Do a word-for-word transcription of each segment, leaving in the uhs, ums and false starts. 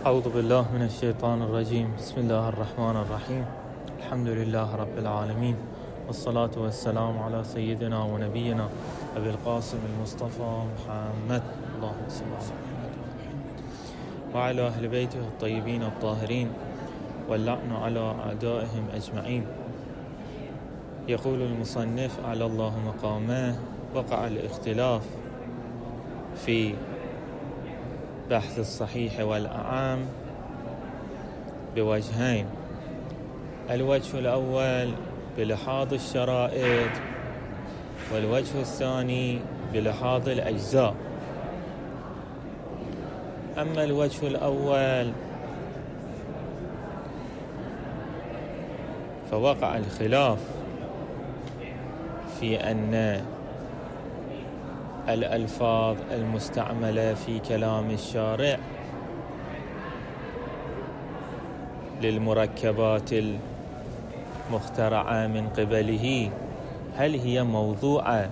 أعوذ بالله من الشيطان الرجيم. بسم الله الرحمن الرحيم. الحمد لله رب العالمين، والصلاة والسلام على سيدنا ونبينا أبي القاسم المصطفى محمد، اللهم صل على محمد وعلى أهل بيته الطيبين الطاهرين، واللعن على أعدائهم أجمعين. يقول المصنف على الله مقامه: وقع الاختلاف في بحث الصحيح والأعم بوجهين. الوجه الأول بلحاظ الشرائط، والوجه الثاني بلحاظ الأجزاء. أما الوجه الأول فوقع الخلاف في أن الألفاظ المستعملة في كلام الشارع للمركبات المخترعة من قبله هل هي موضوعة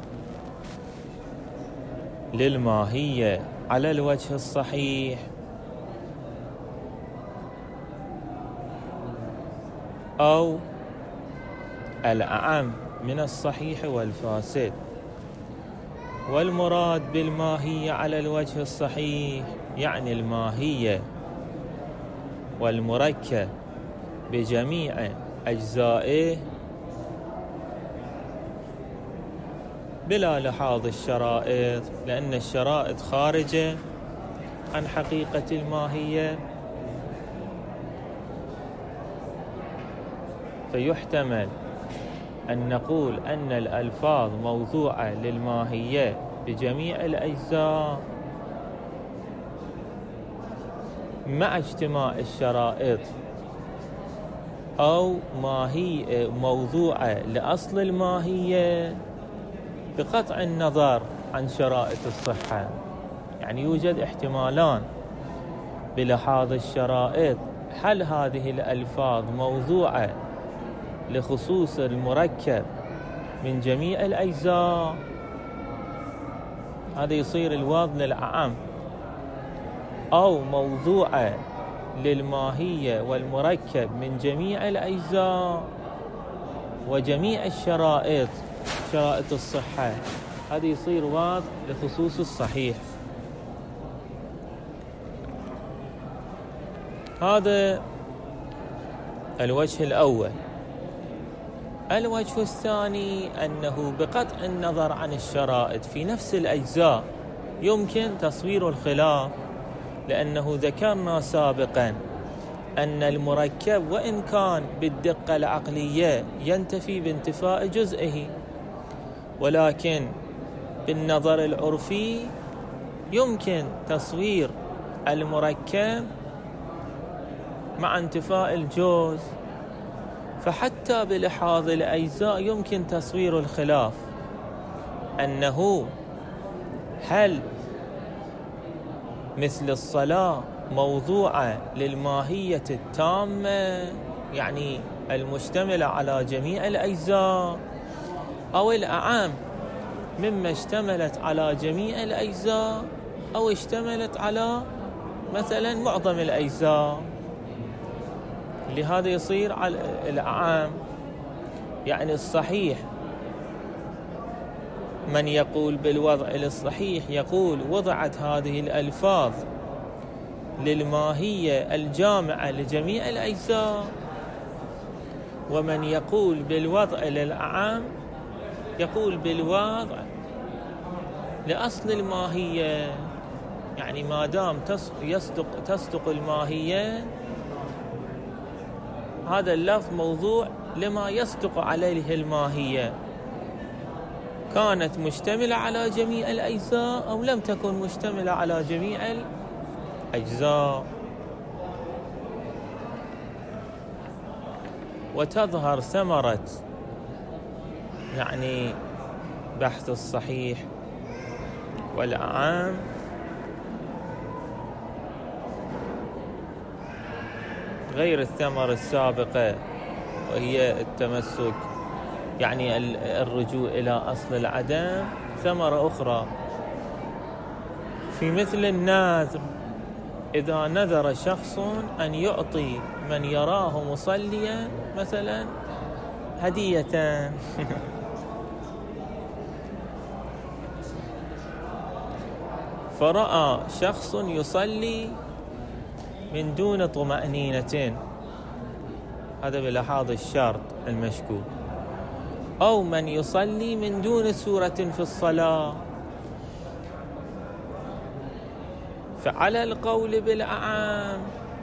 للماهية على الوجه الصحيح أو الأعم من الصحيح والفاسد. والمراد بالماهية على الوجه الصحيح يعني الماهية والمركب بجميع أجزائه بلا لحاظ الشرائط، لأن الشرائط خارجة عن حقيقة الماهية، فيحتمل أن نقول أن الألفاظ موضوعة للماهية بجميع الأجزاء مع اجتماع الشرائط، أو ماهي موضوعة لأصل الماهية بقطع النظر عن شرائط الصحة. يعني يوجد احتمالان بلحاظ الشرائط: هل هذه الألفاظ موضوعة لخصوص المركب من جميع الأجزاء، هذا يصير الوضع للأعم، أو موضوعة للماهية والمركب من جميع الأجزاء وجميع الشرائط شرائط الصحة، هذا يصير وضع لخصوص الصحيح. هذا الوجه الأول. الوجه الثاني أنه بقطع النظر عن الشرائط في نفس الأجزاء يمكن تصوير الخلاف، لأنه ذكرنا سابقا أن المركب وإن كان بالدقة العقلية ينتفي بانتفاء جزئه، ولكن بالنظر العرفي يمكن تصوير المركب مع انتفاء الجزء. فحتى بلحاظ الأجزاء يمكن تصوير الخلاف، أنه هل مثل الصلاة موضوعة للماهية التامة يعني المشتملة على جميع الأجزاء، أو الأعم مما اشتملت على جميع الأجزاء أو اشتملت على مثلا معظم الأجزاء. لهذا يصير على الأعم. يعني الصحيح من يقول بالوضع الصحيح يقول وضعت هذه الألفاظ للماهية الجامعة لجميع الأجزاء، ومن يقول بالوضع للأعم يقول بالوضع لأصل الماهية. يعني ما دام تصدق تصدق الماهية، هذا اللفظ موضوع لما يصدق عليه الماهية، كانت مشتملة على جميع الأجزاء أو لم تكن مشتملة على جميع الأجزاء. وتظهر ثمرة يعني بحث الصحيح والأعم غير الثمرة السابقة، وهي التمسك يعني الرجوع إلى أصل العدم. ثمرة أخرى في مثل الناظر إذا نذر شخص أن يعطي من يراه مصليا مثلا هدية فرأى شخص يصلي من دون طمأنينة، هذا بلحاظ الشرط المشكوك، أو من يصلي من دون سورة في الصلاة، فعلى القول بالأعام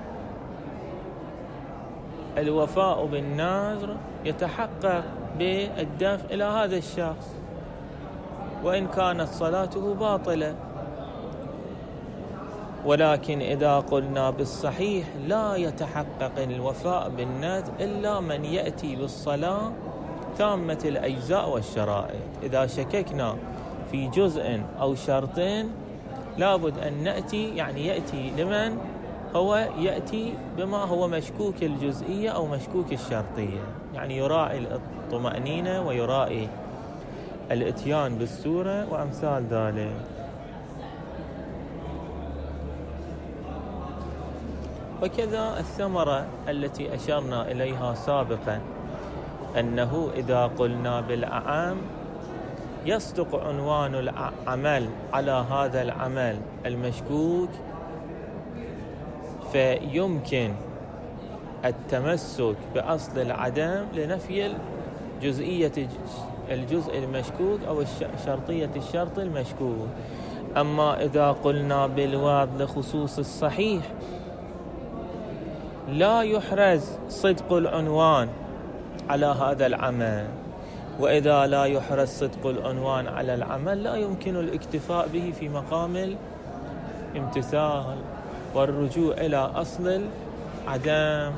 الوفاء بالنذر يتحقق بالدفع إلى هذا الشخص وإن كانت صلاته باطلة. ولكن إذا قلنا بالصحيح لا يتحقق الوفاء بالنذر إلا من يأتي بالصلاة تامة الأجزاء والشرائط. إذا شككنا في جزء أو شرطين لابد أن نأتي، يعني يأتي لمن هو يأتي بما هو مشكوك الجزئية أو مشكوك الشرطية، يعني يراعي الطمأنينة ويراعي الإتيان بالسورة وأمثال ذلك. وكذا الثمرة التي أشرنا إليها سابقا، أنه إذا قلنا بالأعام يصدق عنوان العمل على هذا العمل المشكوك، فيمكن التمسك بأصل العدم لنفي الجزئية الجزء المشكوك أو شرطية الشرط المشكوك. أما إذا قلنا بالوضع لخصوص الصحيح لا يحرز صدق العنوان على هذا العمل، وإذا لا يحرز صدق العنوان على العمل لا يمكن الاكتفاء به في مقام الامتثال والرجوع إلى أصل العدم.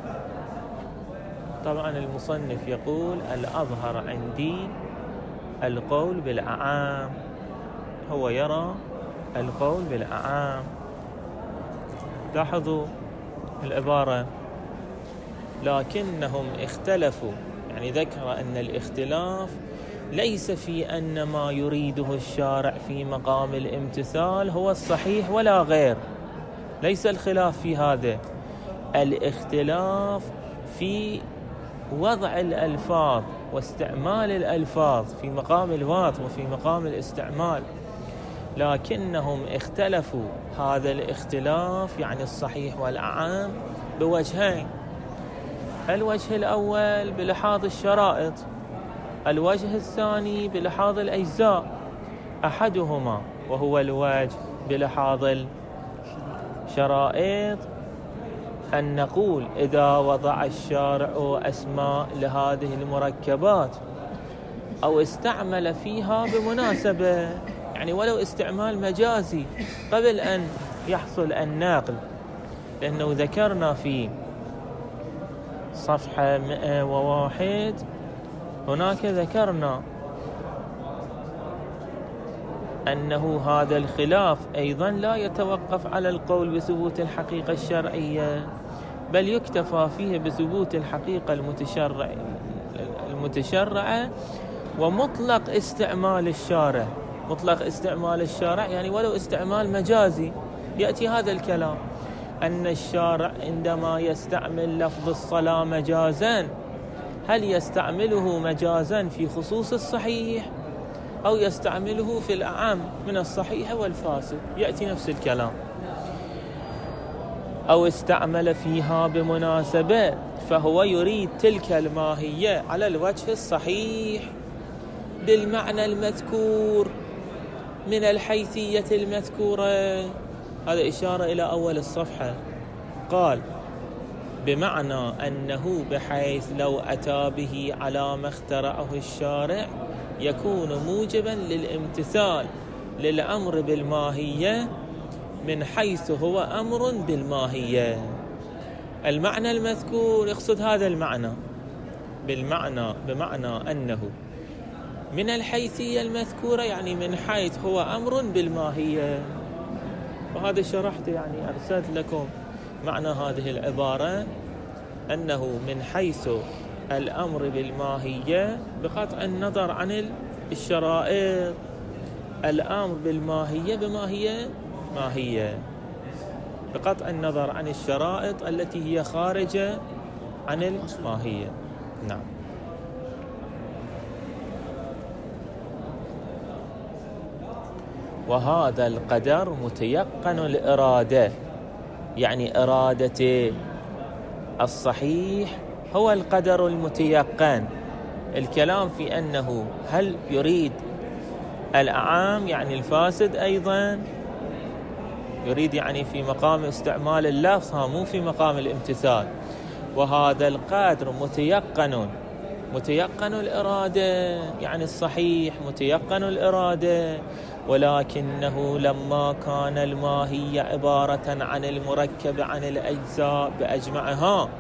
طبعا المصنف يقول الأظهر عندي القول بالأعام، هو يرى القول بالأعام. لاحظوا العبارة لكنهم اختلفوا، يعني ذكر أن الاختلاف ليس في أن ما يريده الشارع في مقام الامتثال هو الصحيح ولا غير، ليس الخلاف في هذا، الاختلاف في وضع الألفاظ واستعمال الألفاظ في مقام الوضع وفي مقام الاستعمال. لكنهم اختلفوا هذا الاختلاف يعني الصحيح والأعام بوجهين، الوجه الأول بلحاظ الشرائط، الوجه الثاني بلحاظ الأجزاء. أحدهما وهو الوجه بلحاظ الشرائط أن نقول إذا وضع الشارع أسماء لهذه المركبات أو استعمل فيها بمناسبة، يعني ولو استعمال مجازي قبل أن يحصل النقل، لأنه ذكرنا في صفحة مئة وواحد هناك ذكرنا أنه هذا الخلاف أيضا لا يتوقف على القول بثبوت الحقيقة الشرعية، بل يكتفى فيه بثبوت الحقيقة المتشرع المتشرعة ومطلق استعمال الشارع. مطلق استعمال الشارع يعني ولو استعمال مجازي. يأتي هذا الكلام أن الشارع عندما يستعمل لفظ الصلاة مجازا هل يستعمله مجازا في خصوص الصحيح أو يستعمله في الأعم من الصحيح والفاسد؟ يأتي نفس الكلام. أو استعمل فيها بمناسبة فهو يريد تلك الماهية على الوجه الصحيح بالمعنى المذكور من الحيثية المذكورة. هذا إشارة إلى أول الصفحة. قال بمعنى أنه بحيث لو أتى به على ما اخترعه الشارع يكون موجبا للامتثال للأمر بالماهية من حيث هو أمر بالماهية. المعنى المذكور يقصد هذا المعنى بالمعنى بمعنى أنه من الحيثية المذكورة يعني من حيث هو أمر بالماهية. وهذا شرحت يعني أرسلت لكم معنى هذه العبارة أنه من حيث الأمر بالماهية بقطع النظر عن الشرائط، الأمر بالماهية بما هي ماهية. بقطع النظر عن الشرائط التي هي خارجة عن الماهية. نعم. وهذا القدر متيقن الإرادة، يعني إرادة الصحيح هو القدر المتيقن. الكلام في أنه هل يريد الأعام يعني الفاسد أيضا، يريد يعني في مقام استعمال اللفظ، مو في مقام الامتثال. وهذا القدر متيقن، متيقن الإرادة يعني الصحيح متيقن الإرادة، ولكنه لما كان الماهية عبارة عن المركب عن الأجزاء بأجمعها،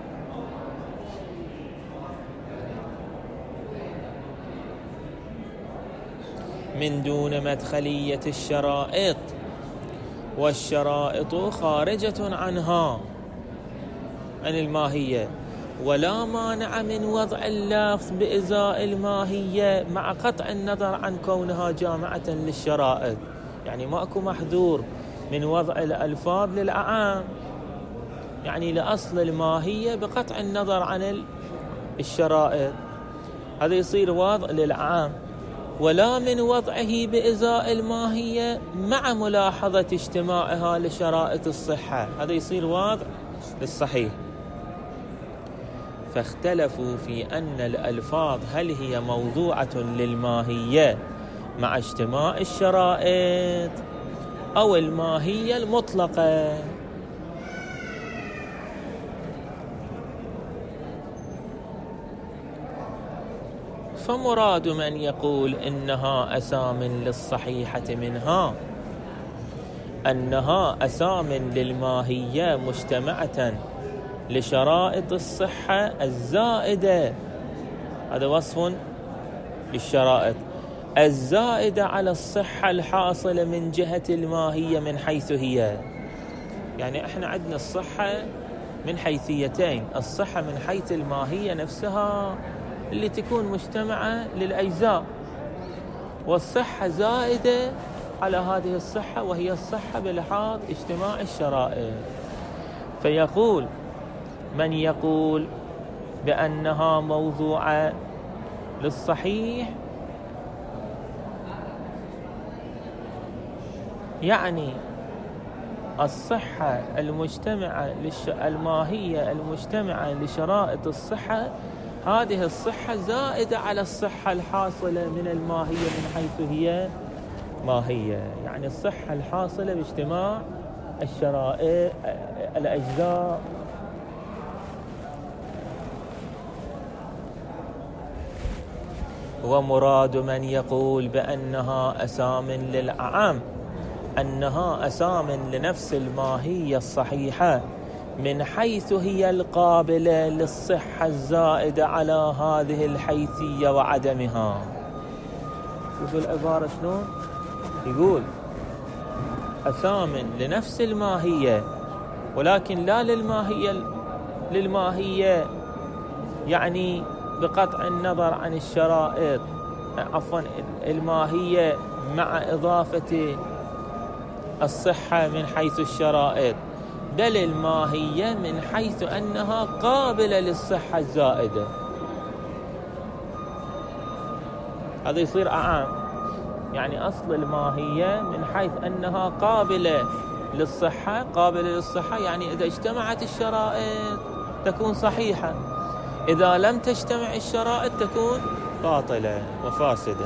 من دون مدخلية الشرائط، والشرائط خارجة عنها عن الماهية، ولا مانع من وضع اللفظ بإزاء الماهية مع قطع النظر عن كونها جامعة للشرائط. يعني ماكو محذور من وضع الألفاظ للأعام، يعني لأصل الماهية بقطع النظر عن الشرائط، هذا يصير واضح للأعام، ولا من وضعه بإزاء الماهية مع ملاحظة اجتماعها لشرائط الصحة، هذا يصير واضح للصحيح. فاختلفوا في أن الألفاظ هل هي موضوعة للماهية مع اجتماع الشرائط أو الماهية المطلقة. فمراد من يقول إنها أسام للصحيحة منها أنها أسام للماهية مجتمعة لشرائط الصحة الزائدة، هذا وصف للشرائط الزائدة على الصحة الحاصلة من جهة الماهية من حيث هي. يعني احنا عندنا الصحة من حيثيتين، الصحة من حيث الماهية نفسها اللي تكون مجتمعة للأجزاء، والصحة زائدة على هذه الصحة وهي الصحة بلحاظ اجتماع الشرائط. فيقول من يقول بأنها موضوعة للصحيح، يعني الصحة المجتمعة للش... الماهية المجتمعة لشرائط الصحة، هذه الصحة زائدة على الصحة الحاصلة من الماهية من حيث هي ماهية، يعني الصحة الحاصلة باجتماع الشرائط الأجزاء. ومراد من يقول بأنها أسام للأعام أنها أسام لنفس الماهية الصحيحة من حيث هي القابلة للصحة الزائدة على هذه الحيثية وعدمها. شوفوا العبارة شلون يقول أسام لنفس الماهية، ولكن لا للماهية للماهية يعني بقطع النظر عن الشرائط، عفوا الماهية مع إضافة الصحة من حيث الشرائط، بل الماهية من حيث أنها قابلة للصحة الزائدة. هذا يصير أعام، يعني أصل الماهية من حيث أنها قابلة للصحة، قابلة للصحة يعني إذا اجتمعت الشرائط تكون صحيحة، إذا لم تجتمع الشرائط تكون باطلة وفاسدة.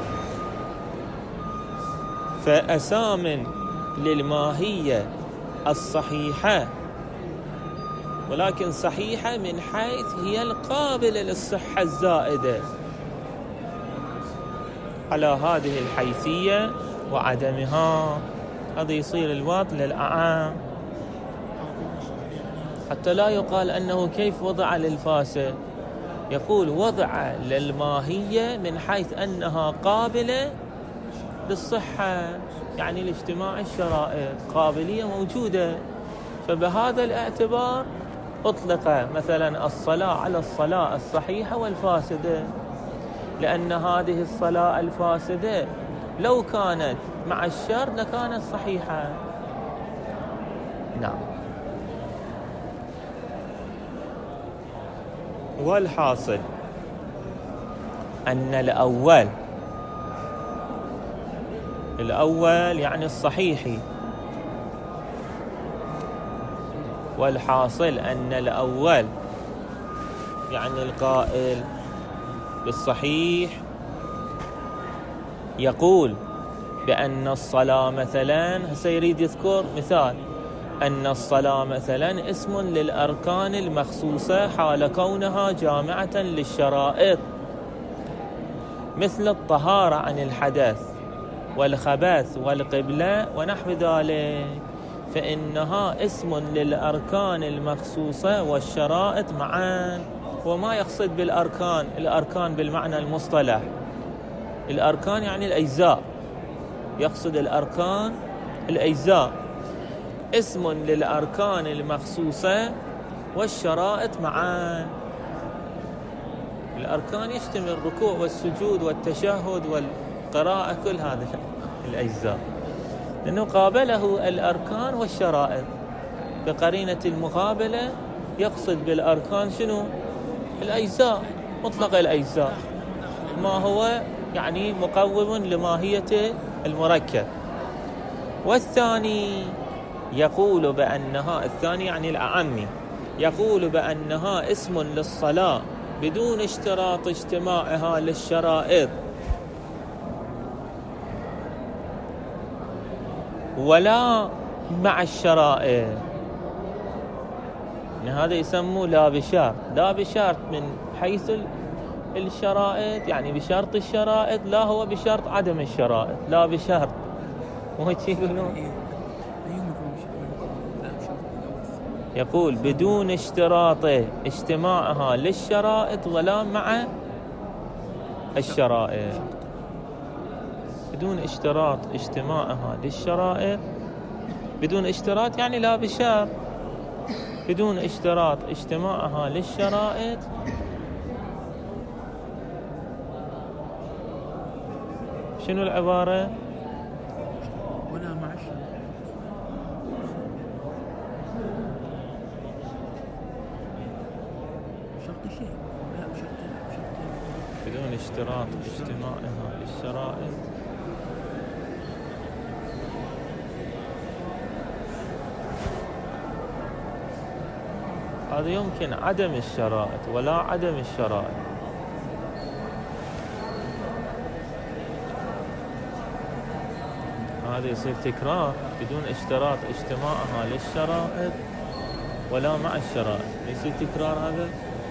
فأسام للماهية الصحيحة، ولكن صحيحة من حيث هي القابلة للصحة الزائدة على هذه الحيثية وعدمها، هذا يصير الوضع للأعام، حتى لا يقال أنه كيف وضع للفاسد. يقول وضع للماهية من حيث أنها قابلة للصحة، يعني لاجتماع الشرائط قابلية موجودة، فبهذا الاعتبار أطلق مثلا الصلاة على الصلاة الصحيحة والفاسدة، لأن هذه الصلاة الفاسدة لو كانت مع الشر لكانت صحيحة. نعم. والحاصل أن الأول الأول يعني الصحيحي، والحاصل أن الأول يعني القائل بالصحيح يقول بأن الصلاة مثلا، هسه يريد يذكر مثال، أن الصلاة مثلا اسم للأركان المخصوصة حال كونها جامعة للشرائط، مثل الطهارة عن الحدث والخبث والقبلة ونحو ذلك، فإنها اسم للأركان المخصوصة والشرائط معا. وما يقصد بالأركان الأركان بالمعنى المصطلح، الأركان يعني الأجزاء، يقصد الأركان الأجزاء، اسم للأركان المخصوصة والشرائط معا. الأركان يشتمل الركوع والسجود والتشهد والقراءة، كل هذه الأجزاء، لأنه قابله الأركان والشرائط بقرينة المقابلة، يقصد بالأركان شنو؟ الأجزاء، مطلق الأجزاء، ما هو يعني مقوم لماهية المركب. والثاني يقول بأنها، الثاني يعني الأعمي، يقول بأنها اسم للصلاة بدون اشتراط اجتماعها للشرائط ولا مع الشرائط. هذا يسموه لا بشرط، لا بشرط من حيث الشرائط، يعني بشرط الشرائط، لا هو بشرط عدم الشرائط، لا بشرط. مو هيك يقولون؟ يقول بدون اشتراط اجتماعها للشرائط ولا مع الشرائط، بدون اشتراط اجتماعها للشرائط، بدون اشتراط يعني لا بشرط، بدون اشتراط اجتماعها للشرائط شنو العبارة؟ ولا مع الشرط، شرط شيء، لا بشرط بشرط بدون اشتراط اجتماعها للشرائط. هذا يمكن عدم الشرائط ولا عدم الشرائط. هذا يصير تكرار، بدون اشتراط اجتماعها للشرائط ولا مع الشرائط، يصير تكرار هذا.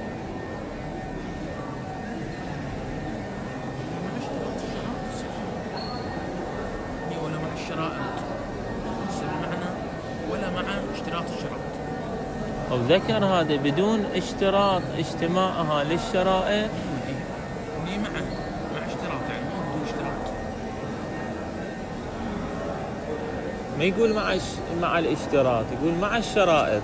ولا مع الشرائط، يصير المعنى ولا مع اشتراط الشرائط. أو ذكر هذا بدون اشتراط اجتماعها للشرائط، اللي مع مع اشتراط، يعني بدون اشتراط، ما يقول مع مع الاشتراط، يقول مع الشرائط،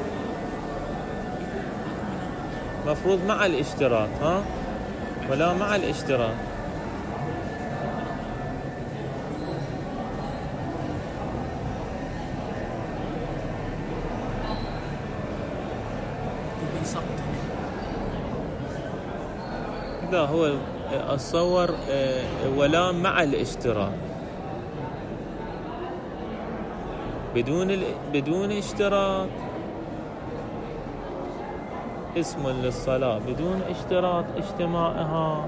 مفروض مع الاشتراط، ها، ولا مع الاشتراط. لا هو أتصور ولا مع الاشتراط، بدون ال... بدون اشتراط اسم للصلاة بدون اشتراط اجتماعها.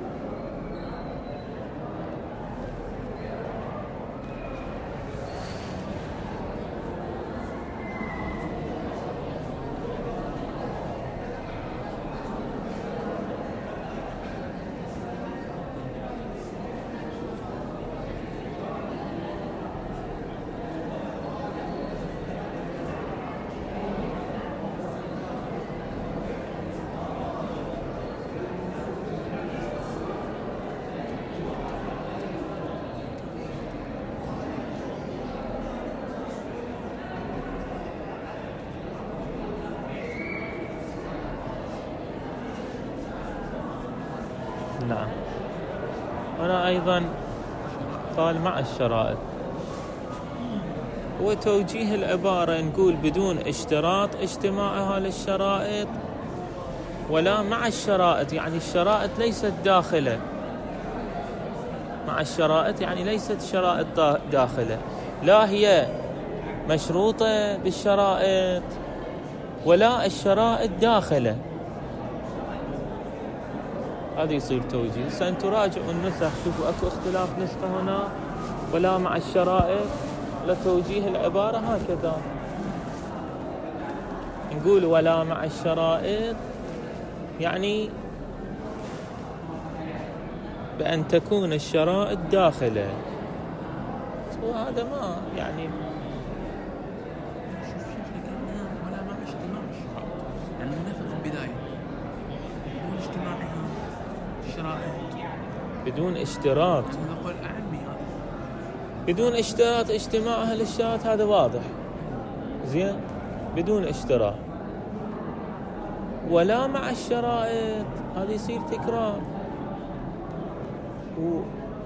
نعم، هنا أيضا قال مع الشرائط. وتوجيه العبارة نقول بدون اشتراط اجتماعها للشرائط ولا مع الشرائط، يعني الشرائط ليست داخلة. مع الشرائط يعني ليست شرائط داخلة، لا هي مشروطة بالشرائط ولا الشرائط داخلة. هذا يصير توجيه. هسه انتم راجعوا النسخ، شوفوا اكو اختلاف نسخة هنا، ولا مع الشرائط، لتوجيه العبارة هكذا نقول ولا مع الشرائط، يعني بأن تكون الشرائط داخلة. وهذا ما يعني شوف شيخنا كأنها ولا مع اجتماع الشرائط، يعني نفى في البداية بدون اجتماعها الشرائط، بدون اشتراط. هذا قول أعمي هذا. بدون اشتراط اجتماعها للشرائط، هذا واضح زين، بدون اشتراط. ولا مع الشرائط، هذا يصير تكرار. و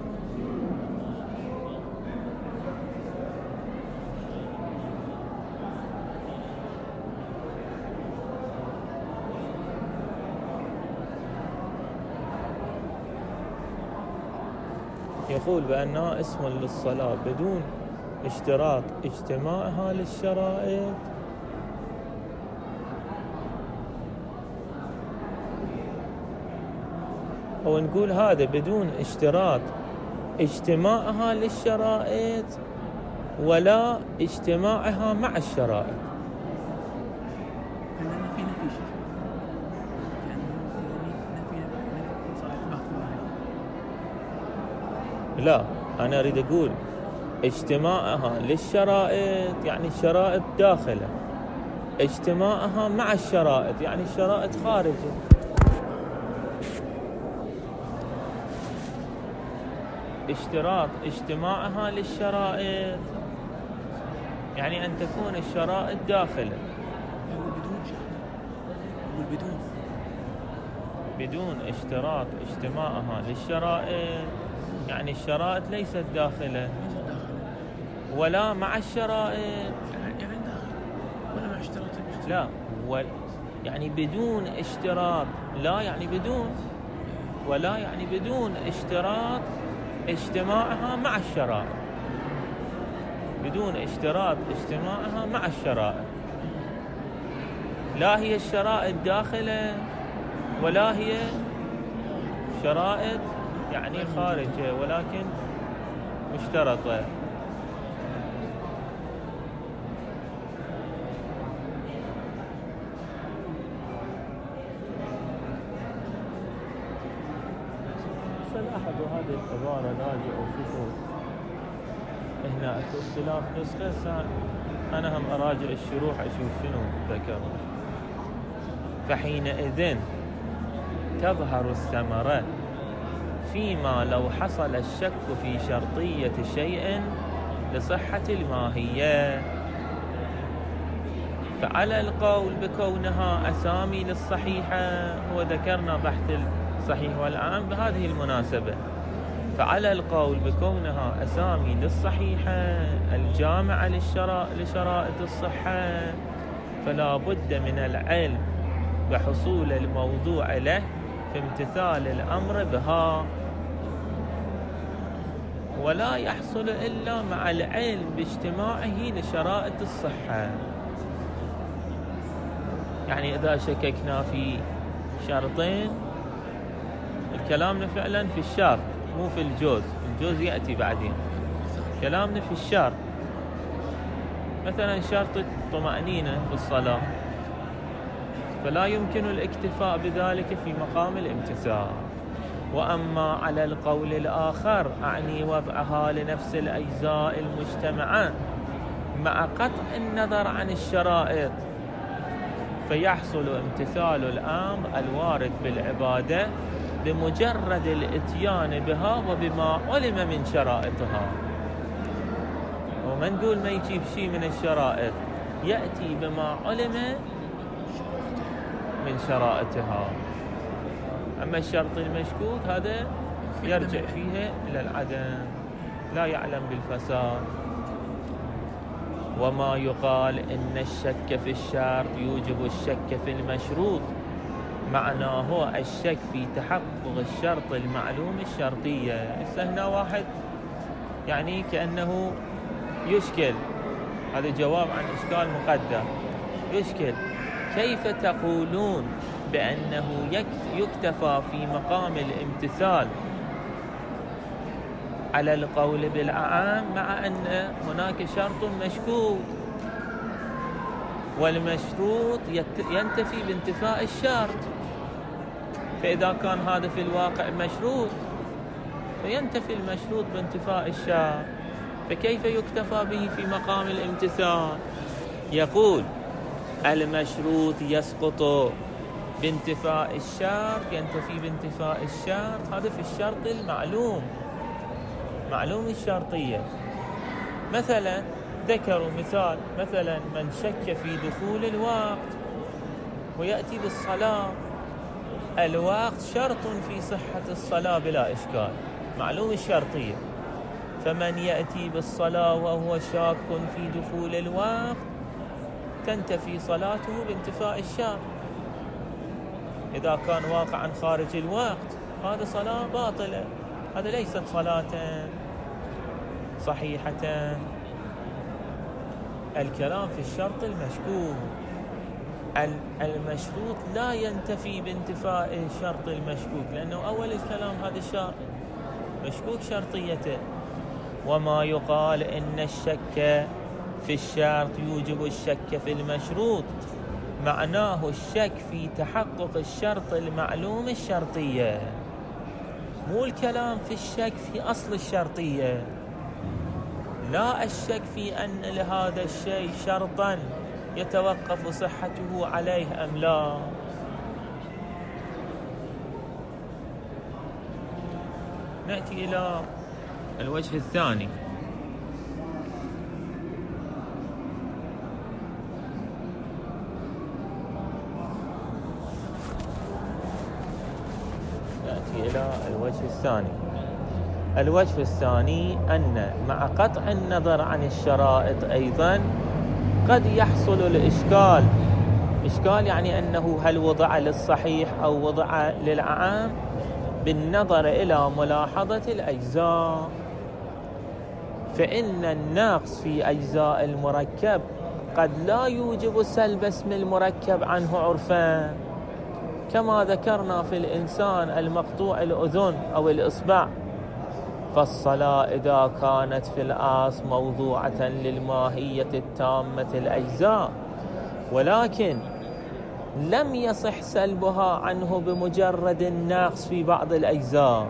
يقول بأنها اسم للصلاة بدون اشتراط اجتماعها للشرائط، أو نقول هذا بدون اشتراط اجتماعها للشرائط ولا اجتماعها مع الشرائط. كأننا في نفي شيخ، كأنه في نفي نفي صار إثبات في لا، أنا أريد أقول اجتماعها للشرائط يعني الشرائط داخلة، اجتماعها مع الشرائط يعني الشرائط خارجة. اشتراط اجتماعها للشرائط يعني أن تكون الشرائط داخلة. يقول بدون شيخ، يقول بدون بدون اشتراط اجتماعها للشرائط يعني الشرائط ليست داخلة. ولا مع الشرائط يعني داخل ولا مع اشتراط. لا، و يعني بدون اشتراط، لا يعني بدون، ولا يعني بدون اشتراط اجتماعها مع الشرائط، بدون اشتراط اجتماعها مع الشرائط. لا هي الشرائط داخلة ولا هي شرائط يعني خارجة ولكن مشترطة. لاحظوا هذه العبارة، راجعوا شوفوا هنا اكو اختلاف نسخة. أنا هم أراجع الشروح أشوف شنو ذكروا. فحينئذ تظهر الثمرة فيما لو حصل الشك في شرطية شيء لصحة الماهية، فعلى القول بكونها أسامي للصحيحة، وذكرنا بحث الصحيح والعام بهذه المناسبة، فعلى القول بكونها أسامي للصحيحة الجامعة لشرائط الصحة، فلا بد من العلم بحصول الموضوع له في امتثال الأمر بها، ولا يحصل إلا مع العلم باجتماعه لشرائط الصحة. يعني إذا شككنا في شرطين، كلامنا فعلا في الشرط مو في الجوز، الجوز يأتي بعدين، كلامنا في الشرط. مثلا شرط الطمأنينة في الصلاة، فلا يمكن الاكتفاء بذلك في مقام الامتثال. وأما على القول الآخر أعني وضعها لنفس الأجزاء المجتمعة مع قطع النظر عن الشرائط، فيحصل امتثال الأمر الوارد بالعبادة بمجرد الاتيان بها وبما علم من شرائطها. وما نقول ما يجيب شيء من الشرائط، يأتي بما علم من شرائطها. أما الشرط المشكوك هذا يرجع فيه إلى العدم، لا يعلم بالفساد. وما يقال إن الشك في الشرط يوجب الشك في المشروط معناه هو الشك في تحقق الشرط المعلوم الشرطية. هسه هنا واحد يعني كأنه يشكل، هذا جواب عن إشكال مقدر. يشكل: كيف تقولون بأنه يكتفى في مقام الامتثال على القول بالأعام مع أن هناك شرط مشكوك، والمشروط ينتفي بانتفاء الشرط؟ فإذا كان هذا في الواقع مشروط فينتفي المشروط بانتفاء الشرط، فكيف يكتفى به في مقام الامتثال؟ يقول: المشروط يسقط بانتفاء الشرط، ينتفي بانتفاء الشرط، هذا في الشرط المعلوم، معلوم الشرطية. مثلا ذكروا مثال، مثلا من شك في دخول الوقت ويأتي بالصلاة، الوقت شرط في صحة الصلاة بلا إشكال، معلوم الشرطية. فمن يأتي بالصلاة وهو شاك في دخول الوقت تنتفي صلاته بانتفاء الشرط. إذا كان واقعا خارج الوقت هذا صلاة باطلة، هذا ليست صلاة صحيحة. الكلام في الشرط المشكوك. المشروط لا ينتفي بانتفاء الشرط المشكوك، لأنه أول الكلام هذا الشرط مشكوك شرطيته. وما يقال إن الشك في الشرط يوجب الشك في المشروط، معناه الشك في تحقق الشرط المعلوم الشرطية، مو الكلام في الشك في أصل الشرطية، لا الشك في أن لهذا الشيء شرطا يتوقف صحته عليه أم لا. نأتي إلى الوجه الثاني. نأتي إلى الوجه الثاني. الوجه الثاني أن مع قطع النظر عن الشرائط أيضا قد يحصل الإشكال. إشكال يعني أنه هل وضع للصحيح أو وضع للعام بالنظر إلى ملاحظة الأجزاء. فإن النقص في أجزاء المركب قد لا يوجب سلب اسم المركب عنه عرفا، كما ذكرنا في الإنسان المقطوع الأذن أو الإصبع. فالصلاة إذا كانت في الأصل موضوعة للماهية التامة الأجزاء، ولكن لم يصح سلبها عنه بمجرد النقص في بعض الأجزاء،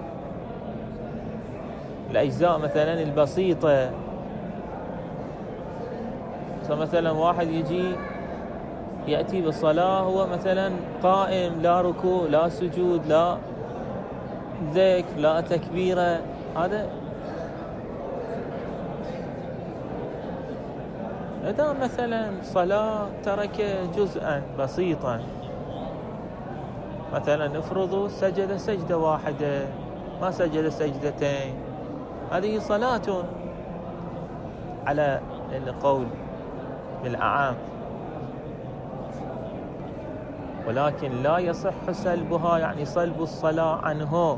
الأجزاء مثلا البسيطة. فمثلا واحد يجي يأتي بالصلاة هو مثلا قائم، لا ركوع لا سجود لا ذكر لا تكبيرة، هذا إذا مثلا صلاة ترك جزءا بسيطا، مثلا نفرض سجد سجدة واحدة ما سجد سجدتين، هذه صلاة على القول بالأعام، ولكن لا يصح سلبها، يعني سلب الصلاة عنه.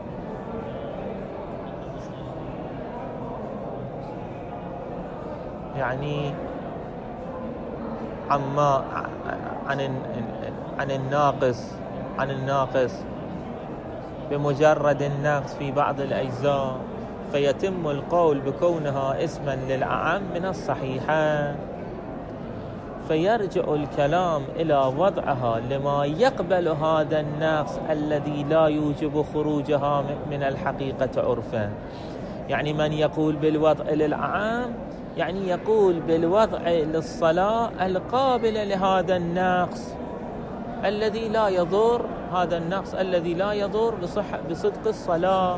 يعني عما عن عن الناقص عن الناقص بمجرد النقص في بعض الأجزاء، فيتم القول بكونها اسما للأعم من الصحيحة، فيرجع الكلام إلى وضعها لما يقبل هذا النقص الذي لا يوجب خروجها من الحقيقة عرفا. يعني من يقول بالوضع للأعم يعني يقول بالوضع للصلاة القابلة لهذا النقص الذي لا يضر، هذا النقص الذي لا يضر بصح بصدق الصلاة،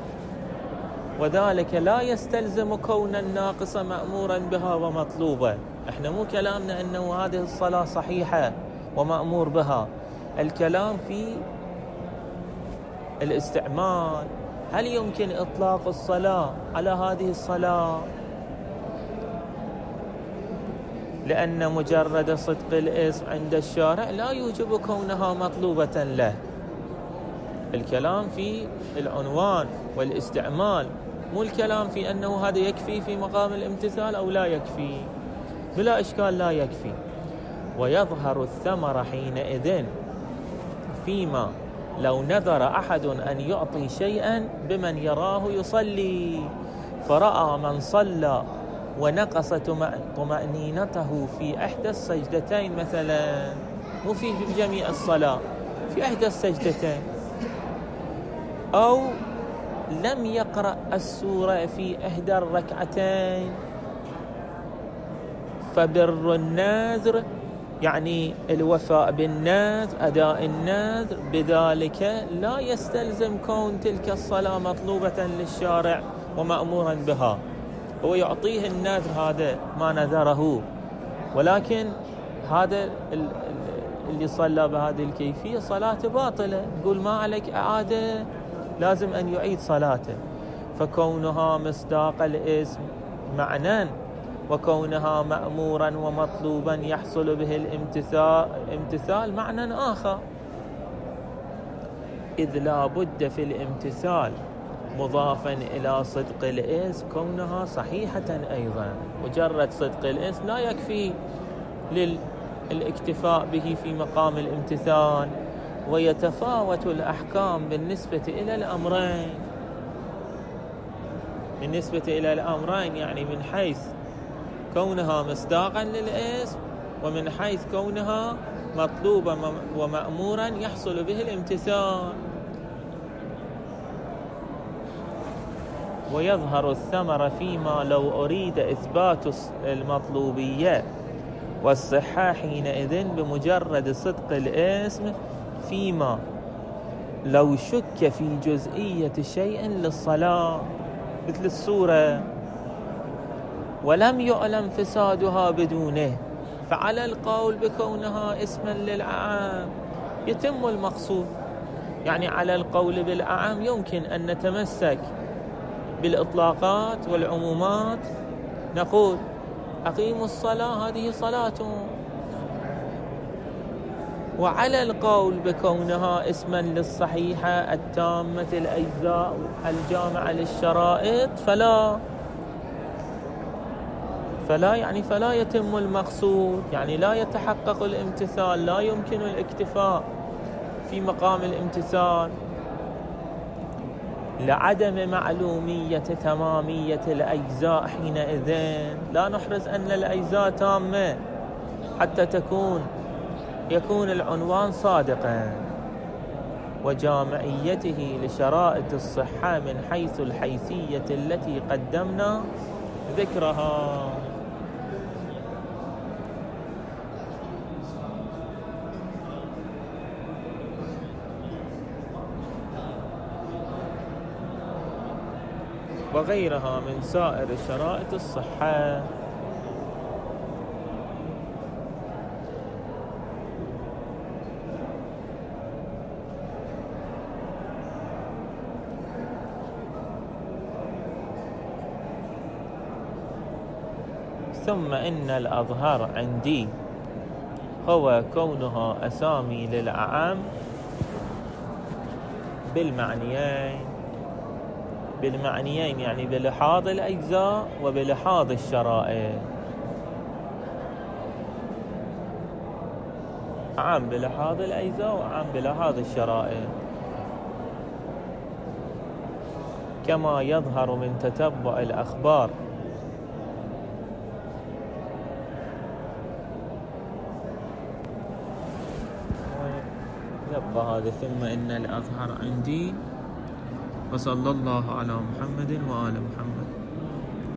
وذلك لا يستلزم كون الناقص مأمورا بها ومطلوبا. احنا مو كلامنا انه هذه الصلاة صحيحة ومأمور بها، الكلام في الاستعمال. هل يمكن إطلاق الصلاة على هذه الصلاة؟ لأن مجرد صدق الاسم عند الشارع لا يوجب كونها مطلوبة له. الكلام في العنوان والاستعمال، مو الكلام في أنه هذا يكفي في مقام الامتثال أو لا يكفي. بلا إشكال لا يكفي. ويظهر الثمر حينئذ فيما لو نذر أحد أن يعطي شيئا بمن يراه يصلي، فرأى من صلى ونقص طمأنينته في إحدى السجدتين مثلا، مو في جميع الصلاة، في إحدى السجدتين، أو لم يقرأ السورة في إحدى الركعتين، فبر النذر يعني الوفاء بالنذر، أداء النذر، بذلك لا يستلزم كون تلك الصلاة مطلوبة للشارع ومأمورا بها. هو يعطيه النذر هذا ما نذره، ولكن هذا اللي صلى بهذه الكيفية صلاته باطلة، نقول ما عليك إعادة، لازم أن يعيد صلاته. فكونها مصداق الاسم معنى، وكونها مأمورا ومطلوبا يحصل به الامتثال امتثال معنى آخر، إذ لا بد في الامتثال مضافا إلى صدق الاسم كونها صحيحة أيضا. مجرد صدق الاسم لا يكفي للاكتفاء به في مقام الامتثال، ويتفاوت الأحكام بالنسبة إلى الأمرين بالنسبة إلى الأمرين يعني من حيث كونها مصداقا للاسم، ومن حيث كونها مطلوبا ومأمورا يحصل به الامتثال. ويظهر الثمر فيما لو أريد إثبات المطلوبية والصحة حينئذ بمجرد صدق الاسم، فيما لو شك في جزئية شيء للصلاة مثل السورة ولم يعلم فسادها بدونه، فعلى القول بكونها اسما للأعام يتم المقصود. يعني على القول بالأعام يمكن أن نتمسك بالإطلاقات والعمومات، نقول أقيموا الصلاة هذه صلاتهم، وعلى القول بكونها اسما للصحيحة التامة الأجزاء الجامعة للشرائط فلا فلا يعني فلا يتم المقصود، يعني لا يتحقق الامتثال، لا يمكن الاكتفاء في مقام الامتثال لعدم معلومية تمامية الأجزاء. حينئذ لا نحرز أن الأجزاء تامة حتى تكون يكون العنوان صادقا، وجامعيته لشرائط الصحة من حيث الحيثية التي قدمنا ذكرها. وغيرها من سائر شرائط الصحة. ثم إن الأظهر عندي هو كونها أسامي للأعام بالمعنيين بالمعنيين يعني بلحاظ الأجزاء وبلحاظ الشرائط. عام بلحاظ الأجزاء وعام بلحاظ الشرائط، كما يظهر من تتبع الأخبار يبقى هذا. ثم إن الأظهر عندي. وصلى الله على محمد وآل محمد.